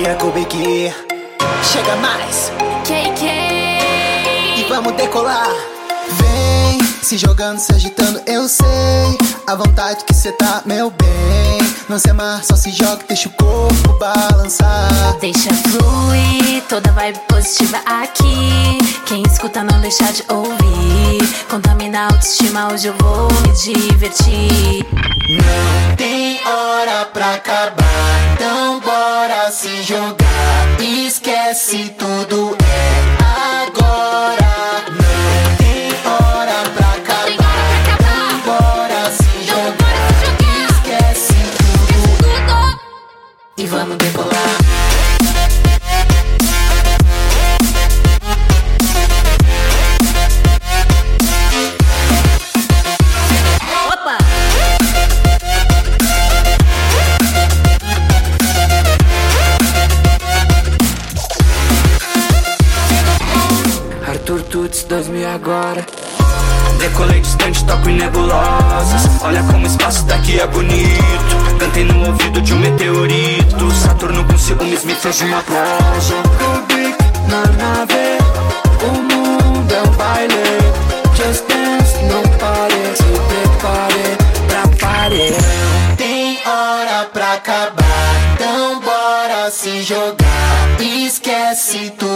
Cunha Kubiki. Chega mais, KK. e vamos decolar. Vem, se jogando, se agitando, eu sei a vontade que cê tá, meu bem. Não se amarra, só se joga, deixa o corpo balançar. Deixa fluir, toda vibe positiva aqui. Quem escuta não deixa de ouvir. Contamina a autoestima, hoje eu vou me divertir. Não tem hora pra acabar, então bora se jogar. Esquece tudo, é agora. Não tem hora pra acabar, então bora se jogar. Esquece tudo e vamos decolar. Arthur Tuts 2000 agora. Decolei distante, toco em nebulosas. Olha como o espaço daqui é bonito. Cantei no ouvido de um meteorito. Saturno com ciúmes me fez uma prosa. Kubik na nave, o mundo é um baile. Just dance, não pare, se prepare pra parir. Tem hora pra acabar, então bora se jogar. Esquece tudo.